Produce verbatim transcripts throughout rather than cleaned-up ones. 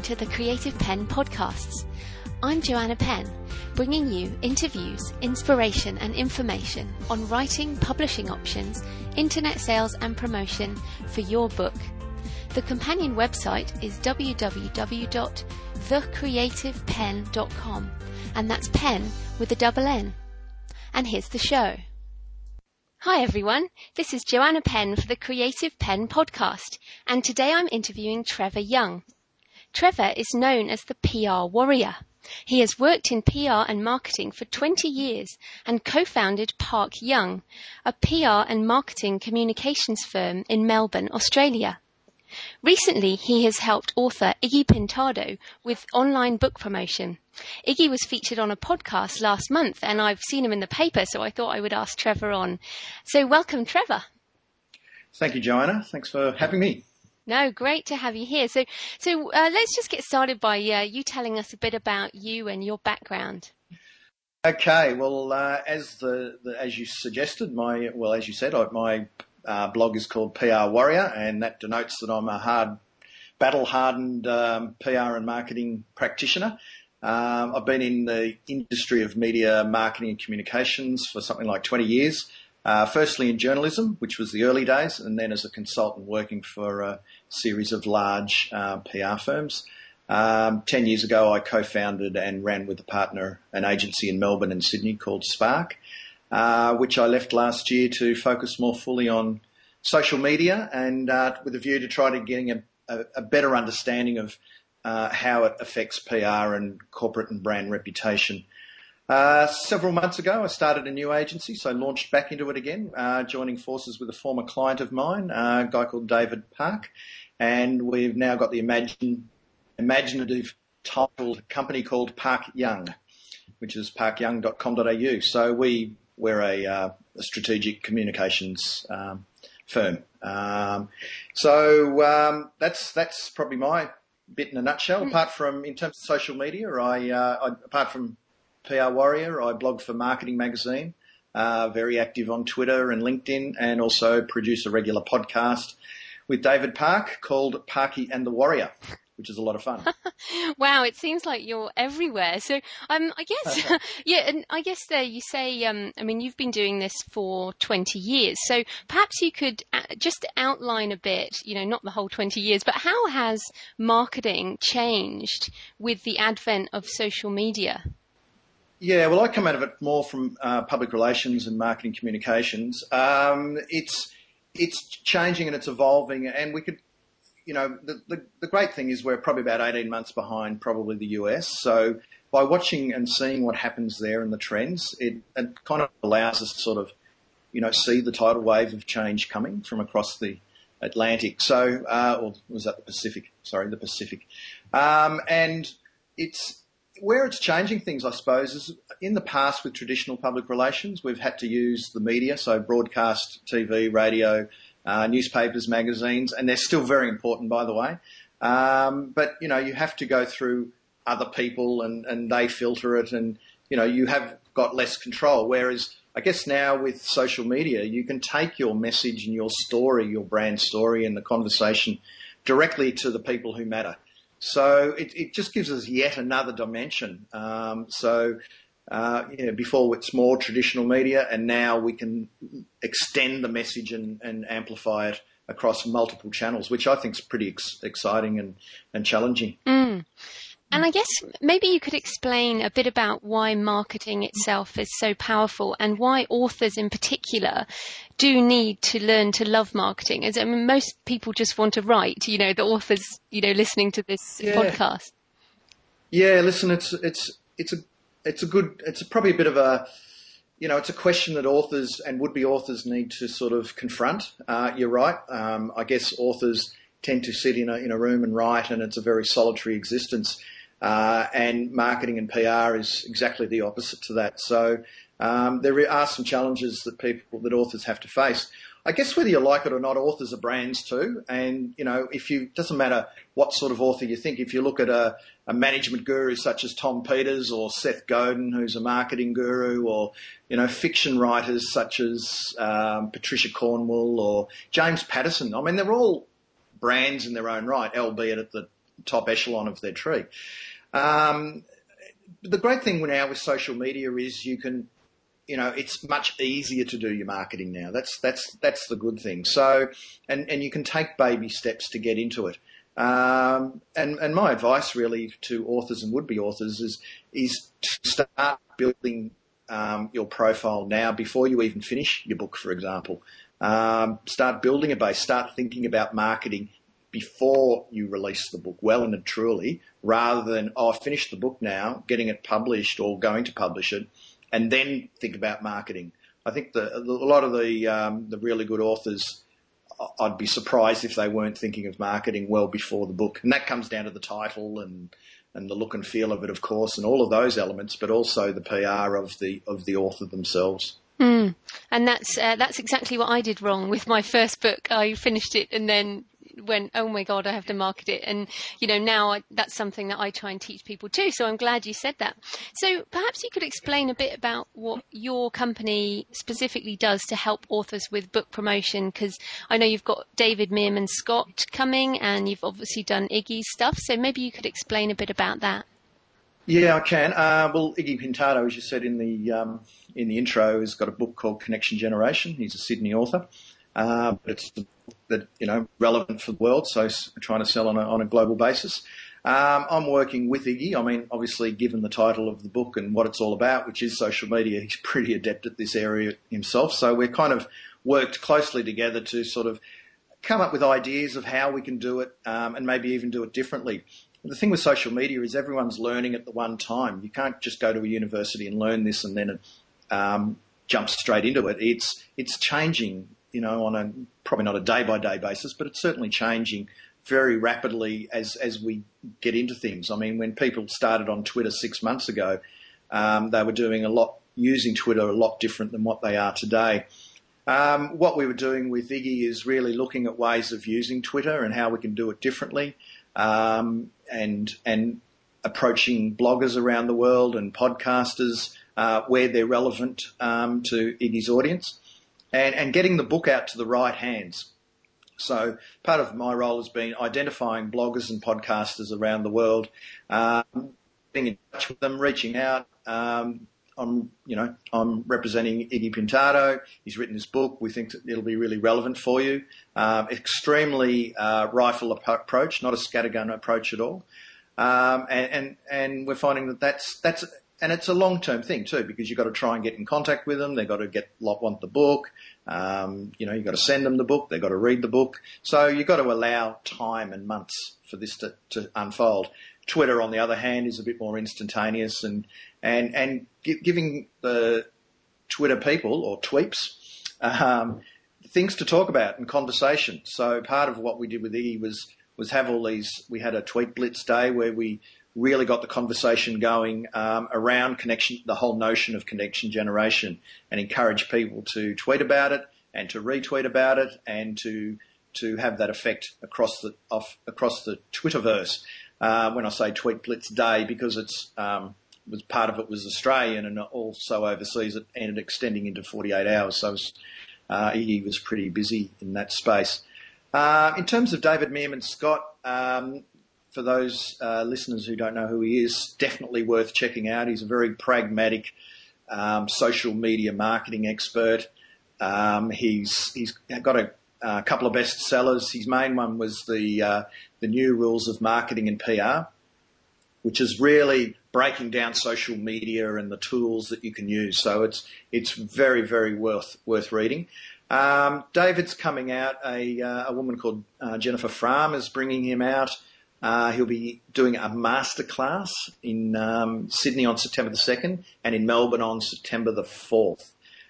to the Creative Penn podcasts. I'm Joanna Penn, bringing you interviews, inspiration and information on writing, publishing options, internet sales and promotion for your book. The companion website is w w w dot the creative penn dot com, and that's pen with a double N. And here's the show. Hi everyone, this is Joanna Penn for the Creative Penn podcast, and today I'm interviewing Trevor Young. Trevor is known as the P R warrior. He has worked in P R and marketing for twenty years and co-founded Park Young, a P R and marketing communications firm in Melbourne, Australia. Recently, he has helped author Iggy Pintado with online book promotion. Iggy was featured on a podcast last month, and I've seen him in the paper, so I thought I would ask Trevor on. So welcome, Trevor. Thank you, Joanna. Thanks for having me. No, great to have you here. So so uh, let's just get started by uh, you telling us a bit about you and your background. Okay, well, uh, as the, the as you suggested, my well, as you said, I, my uh, blog is called P R Warrior, and that denotes that I'm a hard, battle-hardened um, P R and marketing practitioner. Um, I've been in the industry of media marketing and communications for something like twenty years. Uh, firstly in journalism, which was the early days, and then as a consultant working for a series of large uh, P R firms. Um, ten years ago, I co-founded and ran with a partner an agency in Melbourne and Sydney called Spark, uh, which I left last year to focus more fully on social media and uh, with a view to try to getting a, a, a better understanding of uh, how it affects P R and corporate and brand reputation. Uh, several months ago, I started a new agency, so launched back into it again, uh, joining forces with a former client of mine, uh, a guy called David Park, and we've now got the imagine, imaginative titled company called Park Young, which is park young dot com dot a u. So we, we're a, uh, a strategic communications um, firm. Um, so um, that's that's probably my bit in a nutshell. Apart from, in terms of social media, I, uh, I apart from P R Warrior, I blog for Marketing Magazine, uh, very active on Twitter and LinkedIn, and also produce a regular podcast with David Park called Parky and the Warrior, which is a lot of fun. Wow, it seems like you're everywhere. So um, I guess, yeah, and I guess there you say, um, I mean, you've been doing this for twenty years. So perhaps you could just outline a bit, you know, not the whole twenty years, but how has marketing changed with the advent of social media? Yeah, well, I come out of it more from uh, public relations and marketing communications. Um, it's it's changing and it's evolving, and we could, you know, the, the, the great thing is we're probably about eighteen months behind probably the U S. So by watching and seeing what happens there and the trends, it, it kind of allows us to sort of, you know, see the tidal wave of change coming from across the Atlantic. So, uh, or was that the Pacific? Sorry, the Pacific. Um, and it's, where it's changing things, I suppose, is in the past with traditional public relations, we've had to use the media, so broadcast, T V, radio, uh, newspapers, magazines, and they're still very important, by the way. Um, but, you know, you have to go through other people and, and they filter it and, you know, you have got less control. Whereas I guess now with social media, you can take your message and your story, your brand story and the conversation directly to the people who matter. So it, it just gives us yet another dimension. Um, so, uh, you know, before it's more traditional media, and now we can extend the message and, and amplify it across multiple channels, which I think is pretty ex- exciting and, and challenging. Mm. And I guess maybe you could explain a bit about why marketing itself is so powerful and why authors in particular do need to learn to love marketing. As I mean, most people just want to write, you know, the authors, you know, listening to this yeah. podcast. Yeah, listen, it's it's it's a it's a good it's a, probably a bit of a, you know, it's a question that authors and would-be authors need to sort of confront. Uh, you're right. Um, I guess authors tend to sit in a in a room and write, and it's a very solitary existence. Uh, and marketing and P R is exactly the opposite to that. So um, there are some challenges that people, that authors have to face. I guess whether you like it or not, authors are brands too. And, you know, if you, doesn't matter what sort of author you think, if you look at a, a management guru such as Tom Peters or Seth Godin, who's a marketing guru, or, you know, fiction writers such as um, Patricia Cornwell or James Patterson, I mean, they're all brands in their own right, albeit at the top echelon of their tree. Um, the great thing now with social media is you can, you know, it's much easier to do your marketing now. That's that's that's the good thing. So, and and you can take baby steps to get into it. Um, and and my advice really to authors and would-be authors is is to start building um, your profile now before you even finish your book, for example. Um, start building a base. Start thinking about marketing before you release the book, well and truly, rather than, oh, I finished the book now, getting it published or going to publish it, and then think about marketing. I think the, a lot of the um, the really good authors, I'd be surprised if they weren't thinking of marketing well before the book. And that comes down to the title and, and the look and feel of it, of course, and all of those elements, but also the P R of the of the author themselves. Mm. And that's uh, that's exactly what I did wrong with my first book. I finished it and then went, oh my God, I have to market it. And, you know, now I, that's something that I try and teach people too. So I'm glad you said that. So perhaps you could explain a bit about what your company specifically does to help authors with book promotion, because I know you've got David Meerman Scott coming and you've obviously done Iggy's stuff. So maybe you could explain a bit about that. Yeah, I can. Uh, well, Iggy Pintado, as you said in the um, in the intro, has got a book called Connection Generation. He's a Sydney author. Uh, but it's that you know relevant for the world, so trying to sell on a, on a global basis. Um, I'm working with Iggy. I mean, obviously, given the title of the book and what it's all about, which is social media, he's pretty adept at this area himself. So we've kind of worked closely together to sort of come up with ideas of how we can do it, um, and maybe even do it differently. The thing with social media is everyone's learning at the one time. You can't just go to a university and learn this and then um, jump straight into it. It's it's changing. You know, on a probably not a day-by-day basis, but it's certainly changing very rapidly as as we get into things. I mean, when people started on Twitter six months ago, um, they were doing a lot, using Twitter a lot different than what they are today. Um, what we were doing with Iggy is really looking at ways of using Twitter and how we can do it differently, um, and and approaching bloggers around the world and podcasters uh, where they're relevant um, to Iggy's audience. And, and getting the book out to the right hands. So part of my role has been identifying bloggers and podcasters around the world, um, getting in touch with them, reaching out. Um, I'm, you know, I'm representing Iggy Pintado. He's written his book. We think that it'll be really relevant for you. Um, extremely uh, rifle approach, not a scattergun approach at all. Um, and, and and we're finding that that's that's. And it's a long-term thing too, because you've got to try and get in contact with them. They've got to get want the book. Um, you know, you've got to send them the book. They've got to read the book. So you've got to allow time and months for this to, to unfold. Twitter, on the other hand, is a bit more instantaneous and and and giving the Twitter people or tweeps um, things to talk about and conversation. So part of what we did with Iggy was was have all these. We had a tweet blitz day where we really got the conversation going um, around connection, the whole notion of connection generation, and encourage people to tweet about it and to retweet about it and to to have that effect across the off, across the Twitterverse. Uh, when I say Tweet Blitz Day, because it's um, was part of it was Australian and also overseas, it ended extending into forty-eight hours. So it was, uh, Iggy was pretty busy in that space. Uh, in terms of David Meerman Scott. Um, For those uh, listeners who don't know who he is, definitely worth checking out. He's a very pragmatic um, social media marketing expert. Um, he's he's got a, a couple of bestsellers. His main one was the uh, the New Rules of Marketing and P R, which is really breaking down social media and the tools that you can use. So it's it's very very worth worth reading. Um, David's coming out. A uh, a woman called uh, Jennifer Fram is bringing him out. Uh, he'll be doing a masterclass in um, Sydney on September the second and in Melbourne on September the fourth.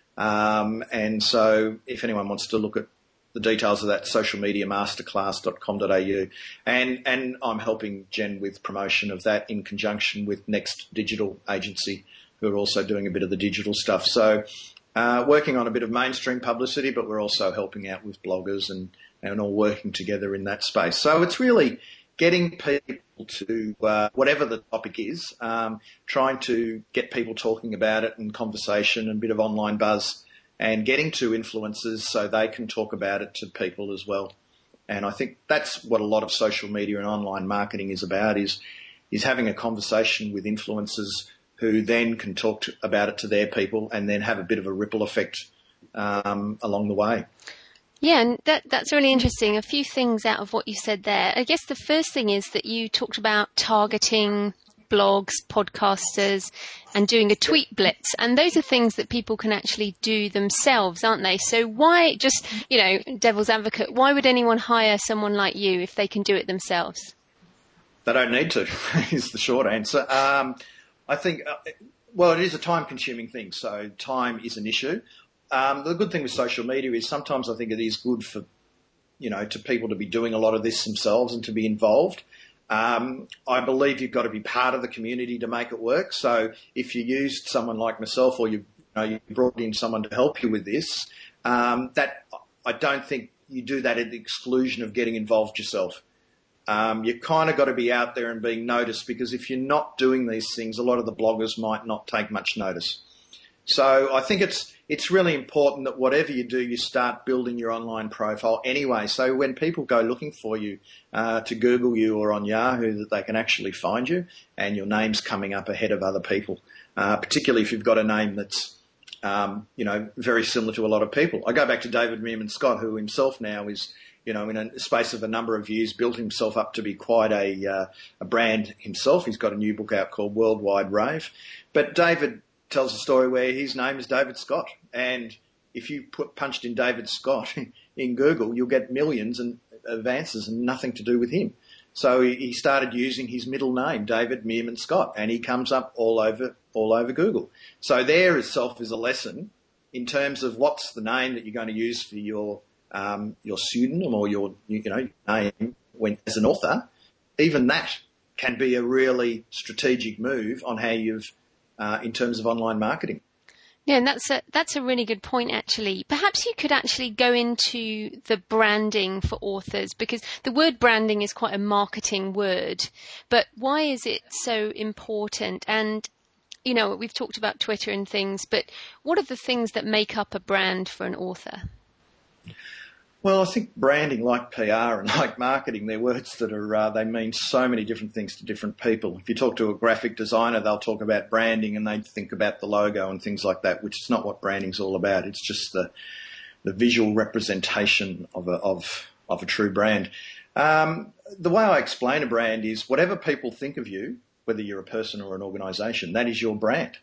Um, and so if anyone wants to look at the details of that, social media masterclass dot com dot a u. And, and I'm helping Jen with promotion of that in conjunction with Next Digital Agency, who are also doing a bit of the digital stuff. So uh, working on a bit of mainstream publicity, but we're also helping out with bloggers and, and all working together in that space. So it's really getting people to, uh, whatever the topic is, um, trying to get people talking about it and conversation and a bit of online buzz and getting to influencers so they can talk about it to people as well. And I think that's what a lot of social media and online marketing is about, is, is having a conversation with influencers who then can talk to, about it to their people and then have a bit of a ripple effect um, along the way. Yeah, and that that's really interesting. A few things out of what you said there. I guess the first thing is that you talked about targeting blogs, podcasters, and doing a tweet blitz. And those are things that people can actually do themselves, aren't they? So why, just, you know, devil's advocate, why would anyone hire someone like you if they can do it themselves? They don't need to, is the short answer. Um, I think, uh, well, it is a time-consuming thing, so time is an issue. Um, the good thing with social media is sometimes I think it is good for, you know, to people to be doing a lot of this themselves and to be involved. Um, I believe you've got to be part of the community to make it work. So if you used someone like myself, or you, you know, you brought in someone to help you with this, um, that I don't think you do that at the exclusion of getting involved yourself. Um, you kind of got to be out there and being noticed, because if you're not doing these things, a lot of the bloggers might not take much notice. So I think it's it's really important that whatever you do, you start building your online profile anyway. So when people go looking for you uh, to Google you or on Yahoo, that they can actually find you and your name's coming up ahead of other people, uh, particularly if you've got a name that's, um, you know, very similar to a lot of people. I go back to David Meerman Scott, who himself now is, you know, in a space of a number of years, built himself up to be quite a, uh, a brand himself. He's got a new book out called Worldwide Rave. But David tells a story where his name is David Scott, and if you put punched in David Scott in Google, you'll get millions and of answers and nothing to do with him. So he started using his middle name, David Meerman Scott, and he comes up all over all over Google. So there itself is a lesson in terms of what's the name that you're going to use for your um, your pseudonym or your you know name when as an author. Even that can be a really strategic move on how you've Uh, in terms of online marketing. Yeah, and that's a, that's a really good point, actually. Perhaps you could actually go into the branding for authors, because the word branding is quite a marketing word. But why is it so important? And, you know, we've talked about Twitter and things, but what are the things that make up a brand for an author? Well, I think branding, like P R and like marketing, they're words that are, uh, they mean so many different things to different people. If you talk to a graphic designer, they'll talk about branding and they think about the logo and things like that, which is not what branding's all about. It's just the the visual representation of a, of, of a true brand. Um, the way I explain a brand is whatever people think of you, whether you're a person or an organisation, that is your brand.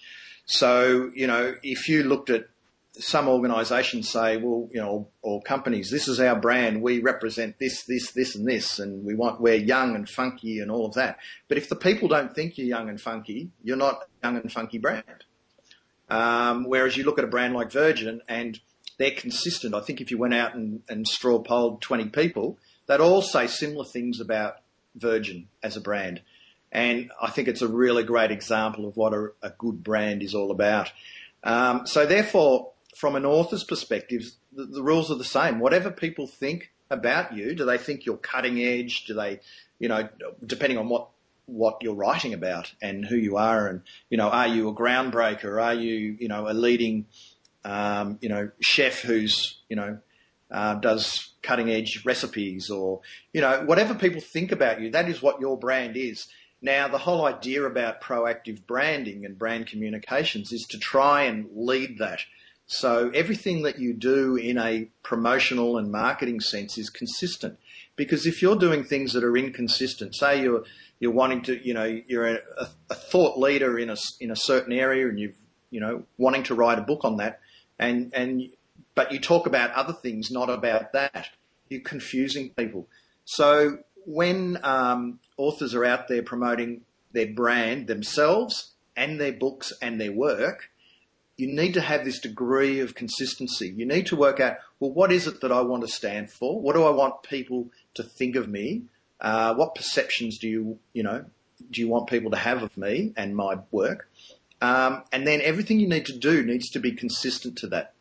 So, you know, if you looked at some organisations say, well, you know, or companies, this is our brand. We represent this, this, this, and this, and we want we're young and funky and all of that. But if the people don't think you're young and funky, you're not a young and funky brand. Um, whereas you look at a brand like Virgin and they're consistent. I think if you went out and, and straw polled twenty people, they'd all say similar things about Virgin as a brand. And I think it's a really great example of what a, a good brand is all about. Um, so therefore, from an author's perspective, the, the rules are the same. Whatever people think about you, do they think you're cutting edge? Do they, you know, depending on what, what you're writing about and who you are and, you know, are you a groundbreaker? Are you, you know, a leading, um, you know, chef who's, you know, uh, does cutting edge recipes or, you know, whatever people think about you, that is what your brand is. Now, the whole idea about proactive branding and brand communications is to try and lead that. So everything that you do in a promotional and marketing sense is consistent. Because if you're doing things that are inconsistent, say you're you're wanting to, you know, you're a, a thought leader in a in a certain area, and you've, you know, wanting to write a book on that, and and but you talk about other things, not about that, you're confusing people. So when um, authors are out there promoting their brand themselves and their books and their work, you need to have this degree of consistency. You need to work out, well, what is it that I want to stand for? What do I want people to think of me? Uh, what perceptions do you, you know, do you want people to have of me and my work? Um, and then everything you need to do needs to be consistent to that.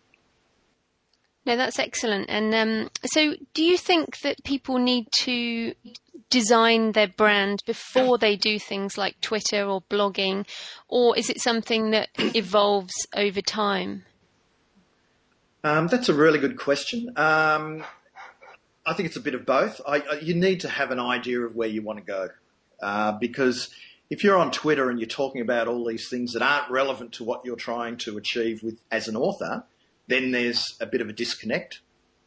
No, that's excellent. And um, so do you think that people need to design their brand before they do things like Twitter or blogging, or is it something that evolves over time? Um, that's a really good question. Um, I think it's a bit of both. I, I, you need to have an idea of where you want to go, uh, because if you're on Twitter and you're talking about all these things that aren't relevant to what you're trying to achieve with as an author, then there's a bit of a disconnect.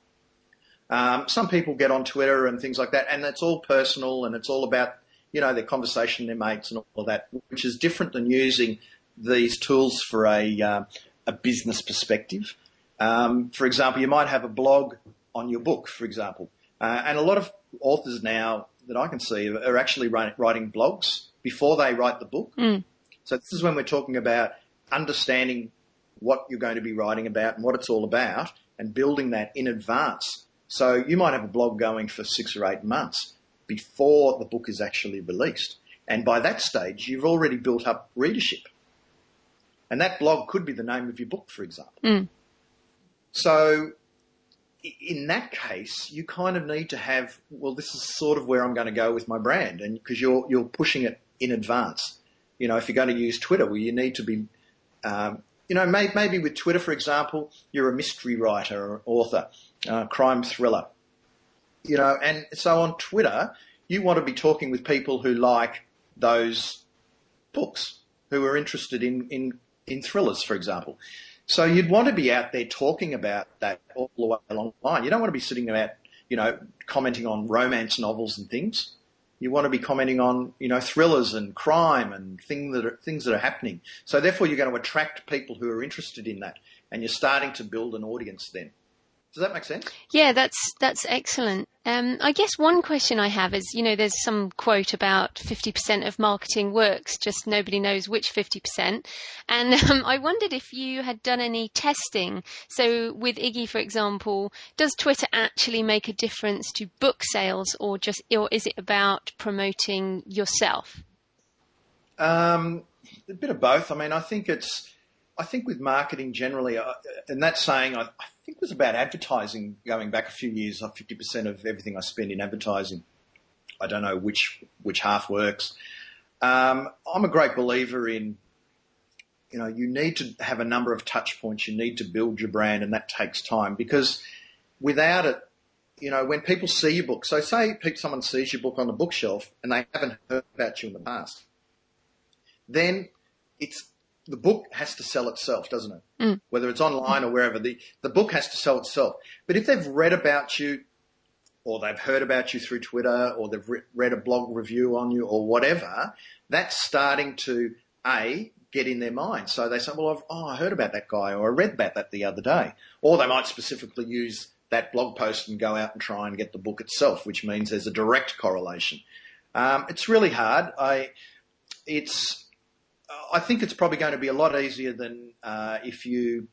Um, some people get on Twitter and things like that, and it's all personal and it's all about, you know, their conversation, their mates and all of that, which is different than using these tools for a, uh, a business perspective. Um, for example, you might have a blog on your book, for example, uh, and a lot of authors now that I can see are actually writing blogs before they write the book. Mm. So this is when we're talking about understanding what you're going to be writing about and what it's all about and building that in advance. So you might have a blog going for six or eight months before the book is actually released. And by that stage, you've already built up readership. And that blog could be the name of your book, for example. Mm. So in that case, you kind of need to have, well, this is sort of where I'm going to go with my brand, and because you're you're pushing it in advance. You know, if you're going to use Twitter, well, you need to be, um, you know, may, maybe with Twitter, for example, you're a mystery writer or author, uh, crime thriller. You know, and so on Twitter, you want to be talking with people who like those books, who are interested in, in, in thrillers, for example. So you'd want to be out there talking about that all the way along the line. You don't want to be sitting about, you know, commenting on romance novels and things. You want to be commenting on, you know, thrillers and crime and things that are, things that are happening. So therefore you're going to attract people who are interested in that, and you're starting to build an audience then. Does that make sense? Yeah, that's that's excellent. Um, I guess one question I have is, you know, there's some quote about fifty percent of marketing works, just nobody knows which fifty percent. And um, I wondered if you had done any testing. So with Iggy, for example, does Twitter actually make a difference to book sales, or just, or is it about promoting yourself? Um, a bit of both. I mean, I think it's, I think with marketing generally, uh, and that's saying, I, I think it was about advertising going back a few years, like fifty percent of everything I spend in advertising. I don't know which which half works. Um, I'm a great believer in, you know, you need to have a number of touch points. You need to build your brand, and that takes time, because without it, you know, when people see your book, so say someone sees your book on the bookshelf and they haven't heard about you in the past, then it's, the book has to sell itself, doesn't it? Mm. Whether it's online or wherever, the, the book has to sell itself. But if they've read about you, or they've heard about you through Twitter, or they've re- read a blog review on you or whatever, that's starting to, A, get in their mind. So they say, well, I've, oh, I heard about that guy, or I read about that the other day. Or they might specifically use that blog post and go out and try and get the book itself, which means there's a direct correlation. Um, it's really hard. I, it's... I think it's probably going to be a lot easier than uh, if you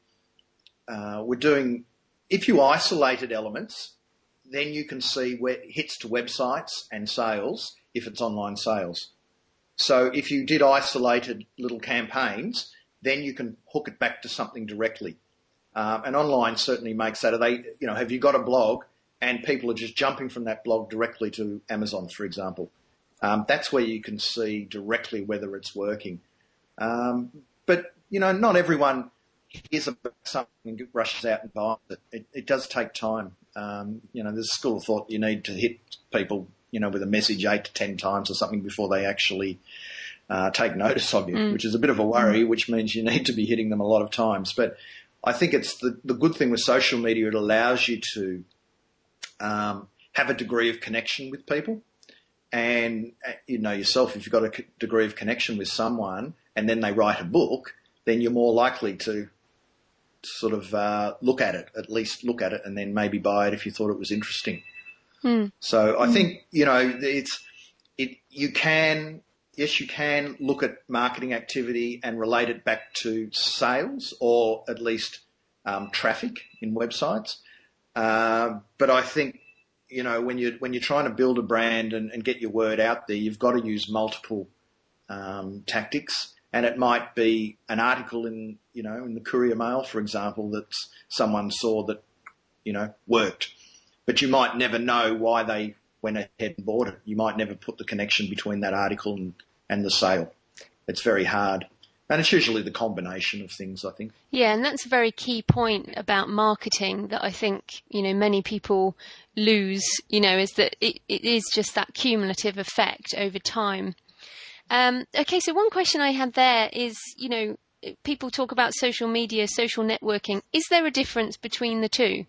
uh, were doing, if you isolated elements, then you can see where hits to websites and sales if it's online sales. So if you did isolated little campaigns, then you can hook it back to something directly. Um, and online certainly makes that. Are they, you know, have you got a blog and people are just jumping from that blog directly to Amazon, for example? Um, that's where you can see directly whether it's working. Um, but, you know, not everyone hears about something and rushes out and buys it. It, it does take time. Um, you know, there's a school of thought you need to hit people, you know, with a message eight to ten times or something before they actually uh, take notice of you, mm. which is a bit of a worry, which means you need to be hitting them a lot of times. But I think it's the, the good thing with social media, it allows you to um, have a degree of connection with people. And, you know, yourself, if you've got a degree of connection with someone and then they write a book, then you're more likely to sort of uh, look at it, at least look at it, and then maybe buy it if you thought it was interesting. Mm. So I think, you know, it's it. You can, yes, you can look at marketing activity and relate it back to sales, or at least um, traffic in websites. Uh, but I think, you know, when you're, when you're trying to build a brand and, and get your word out there, you've got to use multiple um, tactics. And it might be an article in, you know, in the Courier Mail, for example, that someone saw that, you know, worked. But you might never know why they went ahead and bought it. You might never put the connection between that article and, and the sale. It's very hard. And it's usually the combination of things, I think. Yeah, and that's a very key point about marketing that I think, you know, many people lose, you know, is that it, it is just that cumulative effect over time. Um, okay, so one question I had there is, you know, people talk about social media, social networking. Is there a difference between the two?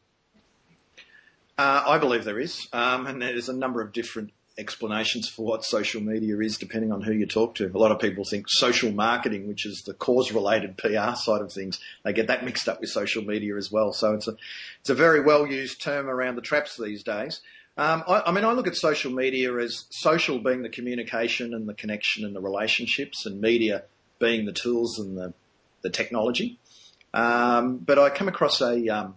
Uh, I believe there is, um, and there's a number of different explanations for what social media is, depending on who you talk to. A lot of people think social marketing, which is the cause-related P R side of things, they get that mixed up with social media as well. So it's a it's a very well-used term around the traps these days. Um, I, I mean, I look at social media as social being the communication and the connection and the relationships, and media being the tools and the the technology. Um, but I come across a um,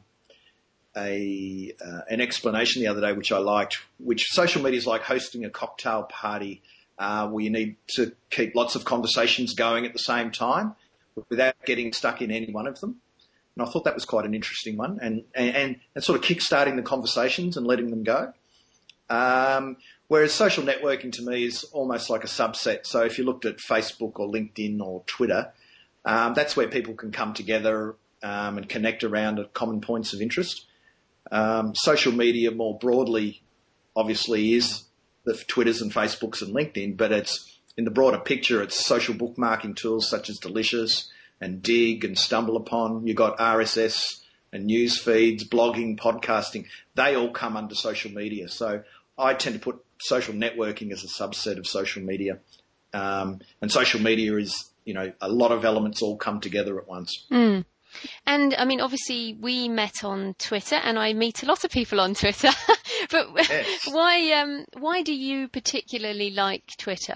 a uh, an explanation the other day which I liked, which social media is like hosting a cocktail party uh, where you need to keep lots of conversations going at the same time without getting stuck in any one of them. And I thought that was quite an interesting one, and and, and sort of kick-starting the conversations and letting them go. Um, whereas social networking to me is almost like a subset. So if you looked at Facebook or LinkedIn or Twitter, um, that's where people can come together um, and connect around at common points of interest. Um, social media more broadly obviously is the Twitters and Facebooks and LinkedIn, but it's in the broader picture, it's social bookmarking tools such as Delicious and Dig and StumbleUpon. You've got R S S and news feeds, blogging, podcasting. They all come under social media. So I tend to put social networking as a subset of social media. Um, and social media is, you know, a lot of elements all come together at once. Mm. And I mean, obviously we met on Twitter, and I meet a lot of people on Twitter, but yes. why, um, why do you particularly like Twitter?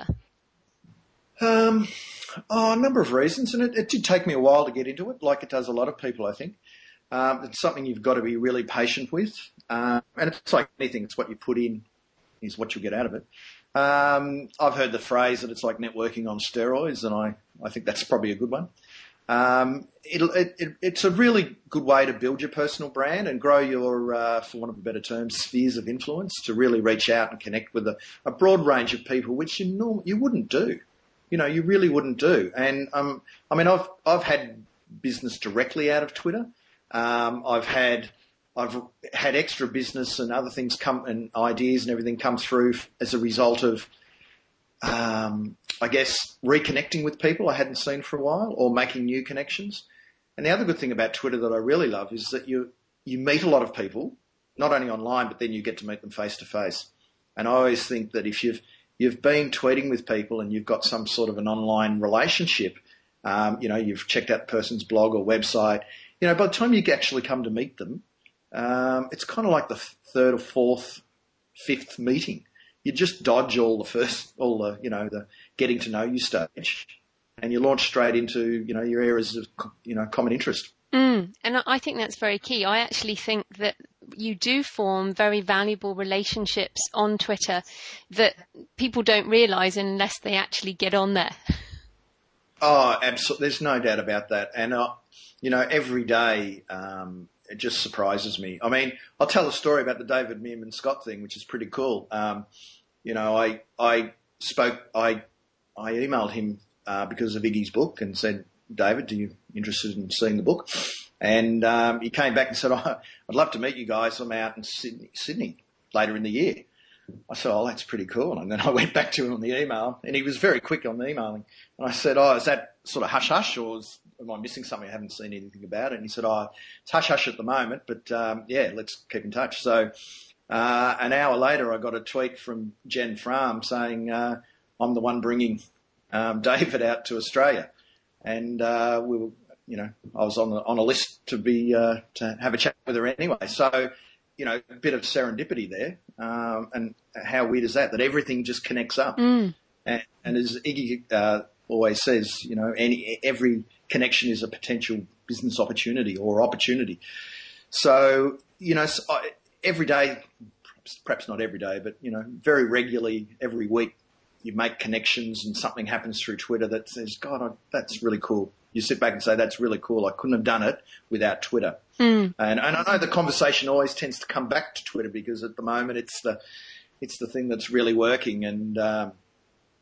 Um, oh, a number of reasons. And it, it did take me a while to get into it, like it does a lot of people, I think. Um, it's something you've got to be really patient with. Um, and it's like anything, it's what you put in is what you get out of it. Um, I've heard the phrase that it's like networking on steroids, and I, I think that's probably a good one. Um, it, it, it's a really good way to build your personal brand and grow your, uh, for want of a better term, spheres of influence, to really reach out and connect with a, a broad range of people, which you norm, you wouldn't do. You know, you really wouldn't do. And um, I mean, I've I've had business directly out of Twitter. Um, I've had I've had extra business and other things come and ideas and everything come through as a result of, um, I guess, reconnecting with people I hadn't seen for a while or making new connections. And the other good thing about Twitter that I really love is that you you meet a lot of people, not only online, but then you get to meet them face to face. And I always think that if you've you've been tweeting with people and you've got some sort of an online relationship, um, you know, you've checked out the person's blog or website, you know, by the time you actually come to meet them, um, it's kind of like the third or fourth, fifth meeting. You just dodge all the first, all the, you know, the getting to know you stage, and you launch straight into, you know, your areas of, you know, common interest. Mm, and I think that's very key. I actually think that you do form very valuable relationships on Twitter that people don't realise unless they actually get on there. Oh, absolutely. There's no doubt about that. And, uh, you know, every day um, it just surprises me. I mean, I'll tell a story about the David Meerman Scott thing, which is pretty cool. Um, you know, I I spoke, I I emailed him uh, because of Iggy's book and said, David, are you interested in seeing the book? And um, he came back and said, oh, I'd love to meet you guys. I'm out in Sydney, Sydney later in the year. I said, oh, that's pretty cool. And then I went back to him on the email, and he was very quick on the emailing. And I said, oh, is that sort of hush-hush, or is, am I missing something? I haven't seen anything about it. And he said, oh, it's hush-hush at the moment, but, um, yeah, let's keep in touch. So uh, an hour later, I got a tweet from Jen Fram saying, uh, I'm the one bringing um, David out to Australia. And uh, we were, you know, I was on the, on a list to be uh, to have a chat with her anyway. So, you know, a bit of serendipity there. Um, and how weird is that? That everything just connects up. Mm. And, and as Iggy uh, always says, you know, any every connection is a potential business opportunity or opportunity. So, you know, so I, every day, perhaps, perhaps not every day, but, you know, very regularly, every week, you make connections and something happens through Twitter that says, God, I, that's really cool. You sit back and say, that's really cool. I couldn't have done it without Twitter. Mm. And, and I know the conversation always tends to come back to Twitter because at the moment it's the it's the thing that's really working. And, um,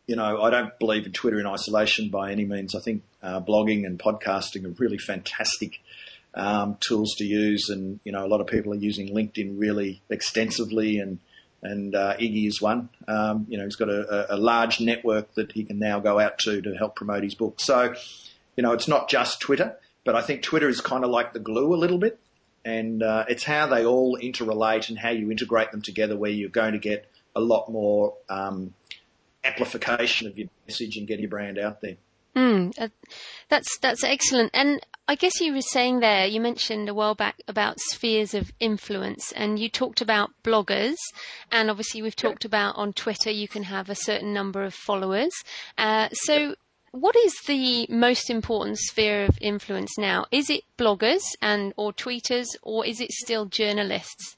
you know, I don't believe in Twitter in isolation by any means. I think uh, blogging and podcasting are really fantastic um, tools to use, and you know, a lot of people are using LinkedIn really extensively, and and uh, Iggy is one. Um, you know, he's got a, a large network that he can now go out to to help promote his book. So, you know, it's not just Twitter, but I think Twitter is kind of like the glue a little bit, and uh, it's how they all interrelate and how you integrate them together, where you're going to get a lot more um, amplification of your message and get your brand out there. Mm, uh, that's that's excellent. And I guess you were saying there, you mentioned a while back about spheres of influence, and you talked about bloggers, and obviously we've talked yep. about on Twitter you can have a certain number of followers. Uh, so yep. what is the most important sphere of influence now? Is it bloggers and or tweeters, or is it still journalists?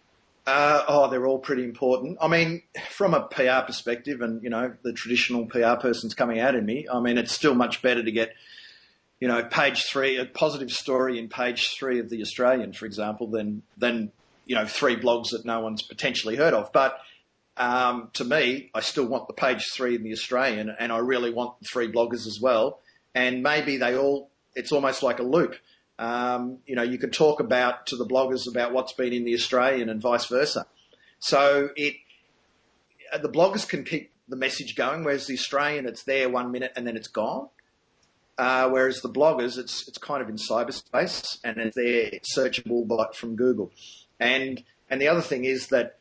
Uh, oh, they're all pretty important. I mean, from a P R perspective, and, you know, the traditional P R person's coming out in me, I mean, it's still much better to get, you know, page three, a positive story in page three of The Australian, for example, than, than you know, three blogs that no one's potentially heard of. But um, to me, I still want the page three in The Australian, and I really want the three bloggers as well. And maybe they all, it's almost like a loop. Um, you know, you could talk about to the bloggers about what's been in The Australian and vice versa. So it, the bloggers can keep the message going, whereas The Australian, it's there one minute and then it's gone. Uh, whereas the bloggers, it's it's kind of in cyberspace and it's there, it's searchable by, from Google. And and the other thing is that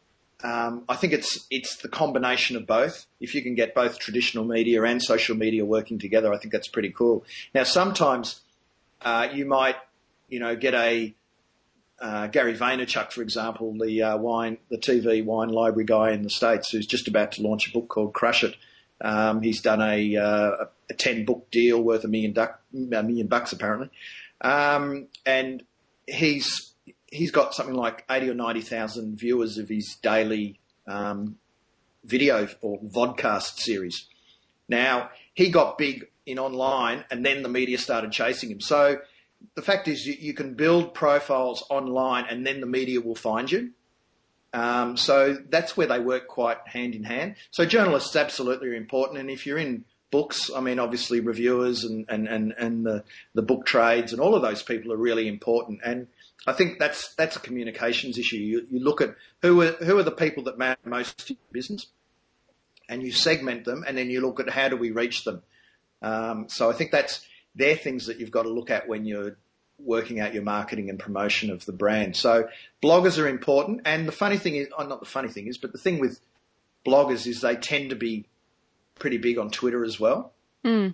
um, I think it's it's the combination of both. If you can get both traditional media and social media working together, I think that's pretty cool. Now, sometimes Uh, you might, you know, get a uh, Gary Vaynerchuk, for example, the uh, wine, the T V wine library guy in the States, who's just about to launch a book called Crush It. Um, he's done a, uh, a ten book deal worth a million, duck, a million bucks apparently, um, and he's he's got something like eighty or ninety thousand viewers of his daily um, video or vodcast series. Now, he got big in online, and then the media started chasing him. So the fact is you, you can build profiles online and then the media will find you. Um, so that's where they work quite hand in hand. So journalists absolutely are important. And if you're in books, I mean, obviously reviewers and, and, and, and the, the book trades and all of those people are really important. And I think that's that's a communications issue. You, you look at who are, who are the people that matter most to your business, and you segment them, and then you look at how do we reach them. Um, so I think that's they're things that you've got to look at when you're working out your marketing and promotion of the brand. So bloggers are important, and the funny thing is, oh, not the funny thing is, but the thing with bloggers is they tend to be pretty big on Twitter as well. Mm.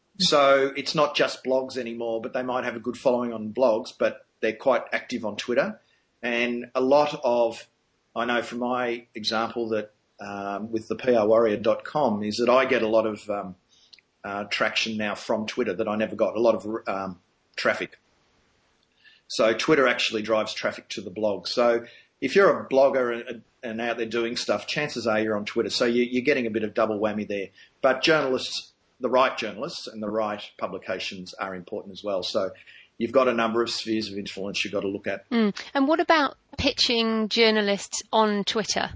So it's not just blogs anymore, but they might have a good following on blogs, but they're quite active on Twitter. And a lot of, I know from my example that um, with the P R warrior dot com is that I get a lot of um, Uh, traction now from Twitter that I never got, a lot of um, traffic. So Twitter actually drives traffic to the blog. So if you're a blogger and, and out there doing stuff, chances are you're on Twitter. So you, you're getting a bit of double whammy there. But journalists, the right journalists and the right publications are important as well. So you've got a number of spheres of influence you've got to look at. Mm. And what about pitching journalists on Twitter?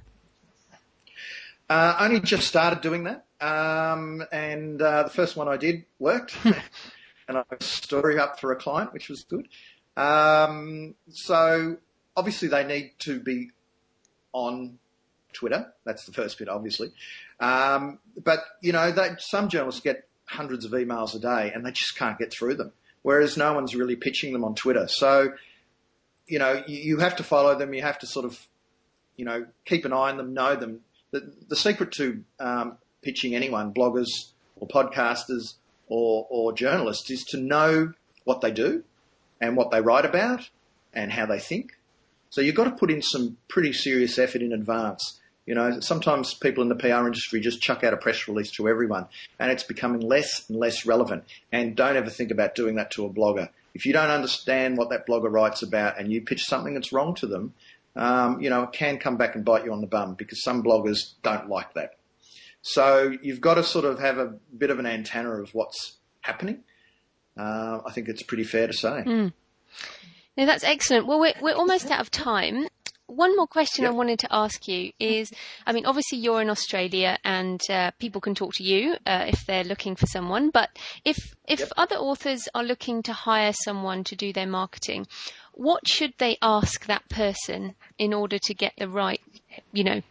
Uh, only just started doing that. Um, and uh, the first one I did worked, and I put a story up for a client, which was good. Um, so obviously they need to be on Twitter. That's the first bit, obviously. Um, but, you know, they, some journalists get hundreds of emails a day and they just can't get through them, whereas no one's really pitching them on Twitter. So, you know, you, you have to follow them. You have to sort of, you know, keep an eye on them, know them. The, the secret to um, pitching anyone, bloggers or podcasters or, or journalists, is to know what they do and what they write about and how they think. So you've got to put in some pretty serious effort in advance. You know, sometimes people in the P R industry just chuck out a press release to everyone, and it's becoming less and less relevant. And don't ever think about doing that to a blogger. If you don't understand what that blogger writes about and you pitch something that's wrong to them, um, you know, it can come back and bite you on the bum, because some bloggers don't like that. So you've got to sort of have a bit of an antenna of what's happening. Uh, I think it's pretty fair to say. Mm. No, that's excellent. Well, we're, we're almost out of time. one more question Yep. I wanted to ask you is, I mean, obviously you're in Australia and uh, people can talk to you uh, if they're looking for someone. But if if Yep. other authors are looking to hire someone to do their marketing, what should they ask that person in order to get the right, you know,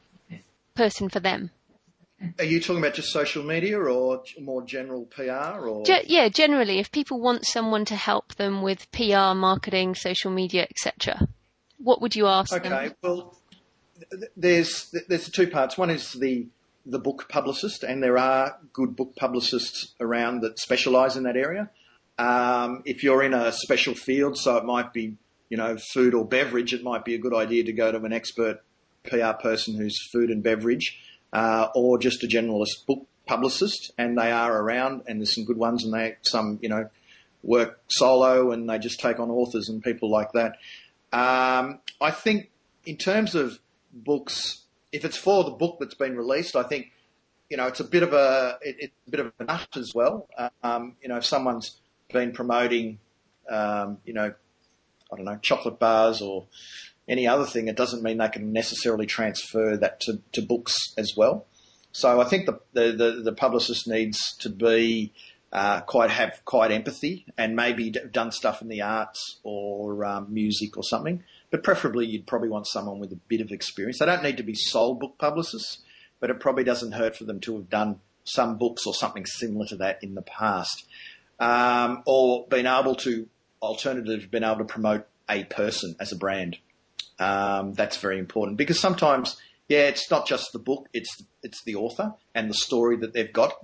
person for them? Are you talking about just social media or more general P R? Or Ge- yeah, generally, if people want someone to help them with P R, marketing, social media, et cetera, what would you ask them? Okay, well, th- there's there's two parts. One is the the book publicist, and there are good book publicists around that specialise in that area. Um, if you're in a special field, so it might be, you know, food or beverage, it might be a good idea to go to an expert P R person who's food and beverage, uh, or just a generalist book publicist, and they are around, and there's some good ones, and they some, you know, work solo, and they just take on authors and people like that. Um, I think in terms of books, if it's for the book that's been released, I think, you know, it's a bit of a it, it's a bit of a nut as well. Um, you know, if someone's been promoting, um, you know, I don't know, chocolate bars or any other thing, it doesn't mean they can necessarily transfer that to, to books as well. So I think the the, the, the publicist needs to be uh, quite have quite empathy and maybe d- done stuff in the arts or um, music or something. But preferably, you'd probably want someone with a bit of experience. They don't need to be sole book publicists, but it probably doesn't hurt for them to have done some books or something similar to that in the past. Um, or been able to, alternatively, been able to promote a person as a brand. Um, that's very important because sometimes, yeah, it's not just the book, it's it's the author and the story that they've got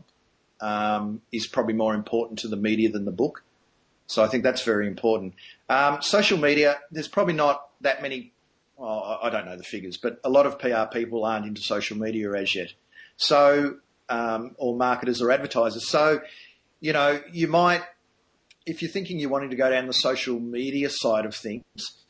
um, is probably more important to the media than the book. So I think that's very important. Um, social media, there's probably not that many, well, I don't know the figures, but a lot of P R people aren't into social media as yet. So, um, or marketers or advertisers. So, you know, you might, if you're thinking you're wanting to go down the social media side of things,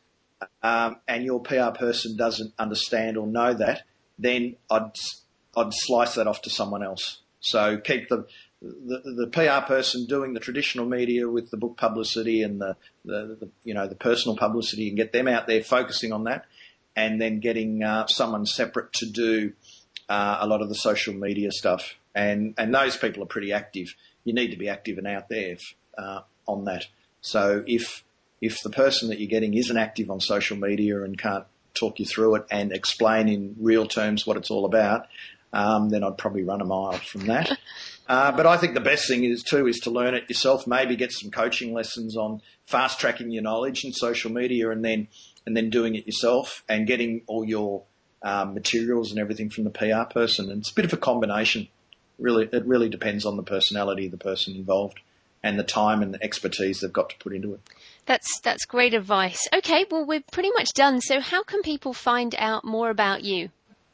um, and your P R person doesn't understand or know that, then I'd I'd slice that off to someone else. So keep the the, the P R person doing the traditional media with the book publicity and the, the, the you know the personal publicity, and get them out there focusing on that, and then getting uh, someone separate to do uh, a lot of the social media stuff. And and those people are pretty active. You need to be active and out there uh, on that. So if if the person that you're getting isn't active on social media and can't talk you through it and explain in real terms what it's all about, um, then I'd probably run a mile from that. Uh, but I think the best thing is too is to learn it yourself. Maybe get some coaching lessons on fast tracking your knowledge in social media, and then and then doing it yourself and getting all your um, materials and everything from the P R person. And it's a bit of a combination. Really, it really depends on the personality of the person involved and the time and the expertise they've got to put into it. That's that's great advice. Okay, well, we're pretty much done. So how can people find out more about you?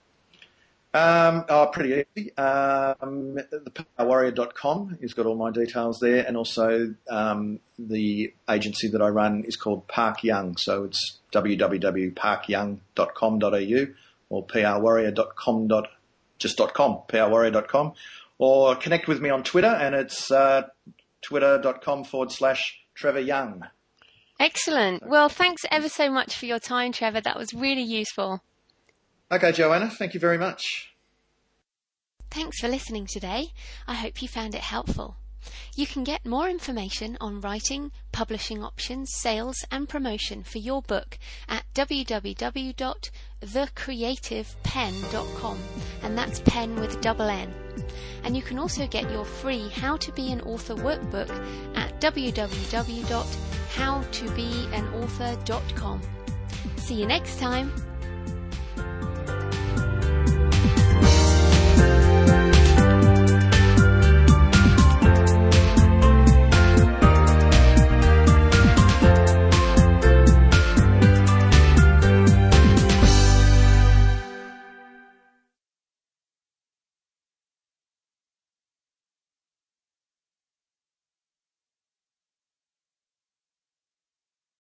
Um, oh, pretty easy. Um, the P R warrior dot com has got all my details there, and also um, the agency that I run is called Park Young, so it's w w w dot park young dot com dot a u or p r warrior dot com. Just .com, p r warrior dot com, or connect with me on Twitter, and it's uh, twitter.com forward slash Trevor Young. Excellent. Well, thanks ever so much for your time, Trevor. That was really useful. Okay, Joanna, thank you very much. Thanks for listening today. I hope you found it helpful. You can get more information on writing, publishing options, sales and promotion for your book at w w w dot the creative pen dot com, and that's pen with double N. And you can also get your free How to Be an Author workbook at w w w dot how to be an author dot com. See you next time.